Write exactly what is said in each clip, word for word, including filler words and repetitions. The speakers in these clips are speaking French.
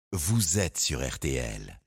Vous êtes sur R T L.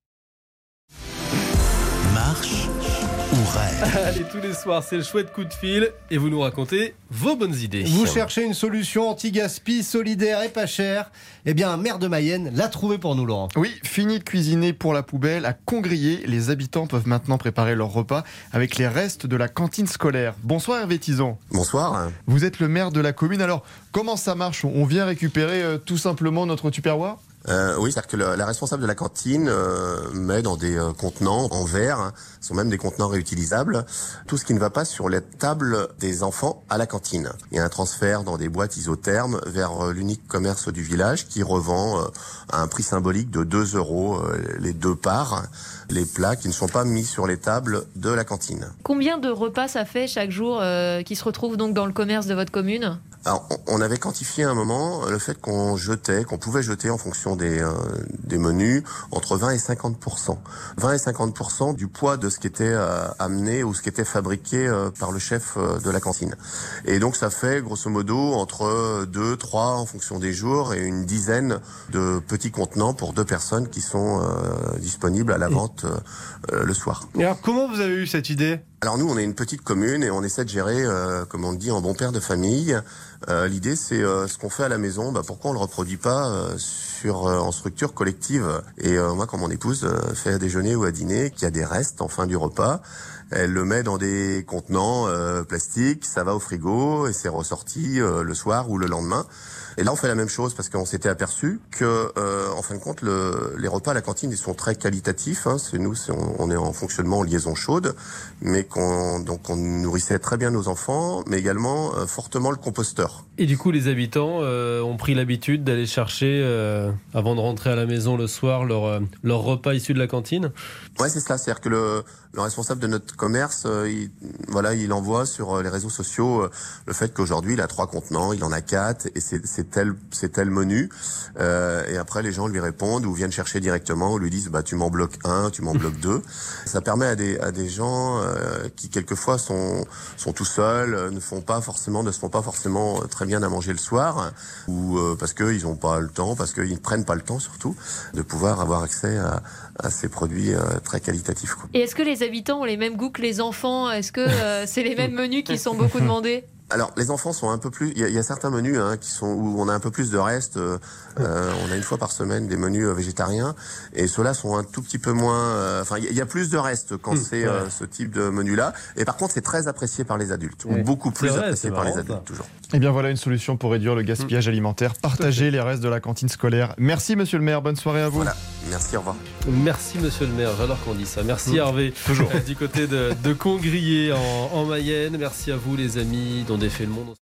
Marche ou rêve? Allez, tous les soirs, c'est le chouette coup de fil et vous nous racontez vos bonnes idées. Vous cherchez une solution anti-gaspi, solidaire et pas chère? Eh bien, maire de Mayenne l'a trouvé pour nous, Laurent. Oui, fini de cuisiner pour la poubelle. À Congrier, les habitants peuvent maintenant préparer leur repas avec les restes de la cantine scolaire. Bonsoir Hervé Tison. Bonsoir. Vous êtes le maire de la commune. Alors, comment ça marche? On vient récupérer euh, tout simplement notre tupperware? Euh, oui, c'est-à-dire que le, la responsable de la cantine euh, met dans des euh, contenants en verre, hein, ce sont même des contenants réutilisables, tout ce qui ne va pas sur les tables des enfants à la cantine. Il y a un transfert dans des boîtes isothermes vers euh, l'unique commerce du village qui revend euh, à un prix symbolique de deux euros euh, les deux parts, les plats qui ne sont pas mis sur les tables de la cantine. Combien de repas ça fait chaque jour euh, qui se retrouvent donc dans le commerce de votre commune? Alors, on avait quantifié à un moment le fait qu'on jetait, qu'on pouvait jeter en fonction des, euh, des menus entre vingt et cinquante pour cent. vingt et cinquante pour cent du poids de ce qui était euh, amené ou ce qui était fabriqué euh, par le chef euh, de la cantine. Et donc ça fait grosso modo entre deux, trois en fonction des jours et une dizaine de petits contenants pour deux personnes qui sont euh, disponibles à la vente euh, le soir. Et alors, comment vous avez eu cette idée? Alors nous, on est une petite commune et on essaie de gérer, euh, comme on dit, en bon père de famille. Euh, l'idée, c'est euh, ce qu'on fait à la maison, bah, pourquoi on le reproduit pas euh, sur euh, en structure collective. Et euh, moi, quand mon épouse euh, fait à déjeuner ou à dîner, qu'il y a des restes en fin du repas, elle le met dans des contenants euh, plastiques, ça va au frigo et c'est ressorti euh, le soir ou le lendemain. Et là, on fait la même chose parce qu'on s'était aperçu que, euh, en fin de compte, le, les repas à la cantine, ils sont très qualitatifs. Hein. C'est nous, c'est, on, on est en fonctionnement en liaison chaude, mais qu'on donc on nourrissait très bien nos enfants, mais également euh, fortement le composteur. Et du coup, les habitants euh, ont pris l'habitude d'aller chercher, euh, avant de rentrer à la maison le soir, leur, euh, leur repas issu de la cantine? Ouais, c'est ça. C'est-à-dire que le, le responsable de notre commerce, euh, il, voilà, il envoie sur les réseaux sociaux euh, le fait qu'aujourd'hui, il a trois contenants, il en a quatre, et c'est, c'est tel, c'est tel menu. Euh, et après, les gens lui répondent ou viennent chercher directement ou lui disent, bah, tu m'en bloques un, tu m'en bloques deux. Ça permet à des, à des gens euh, qui quelquefois sont, sont tout seuls, euh, ne font pas forcément, ne se font pas forcément très bien à manger le soir, ou euh, parce qu'ils n'ont pas le temps, parce qu'ils ne prennent pas le temps surtout, de pouvoir avoir accès à, à ces produits euh, très qualitatifs, quoi. Et est-ce que les habitants ont les mêmes goûts que les enfants? Est-ce que euh, c'est les mêmes menus qui sont beaucoup demandés? Alors, les enfants sont un peu plus... Il y a, il y a certains menus hein, qui sont où on a un peu plus de restes. Euh, on a une fois par semaine des menus euh, végétariens. Et ceux-là sont un tout petit peu moins... euh, Enfin, il y, a- il y a plus de restes quand Mmh, c'est euh, ce type de menu-là. Et par contre, c'est très apprécié par les adultes. Ouais. Ou beaucoup plus C'est vrai, apprécié c'est par les marrant, adultes, ça. toujours. Eh bien voilà une solution pour réduire le gaspillage alimentaire. Partagez les restes de la cantine scolaire. Merci monsieur le maire, bonne soirée à vous. Voilà. Merci, au revoir. Merci monsieur le maire, j'adore qu'on dit ça. Merci Hervé, Toujours. du côté de, de Congrier en, en Mayenne. Merci à vous les amis dont défait le monde.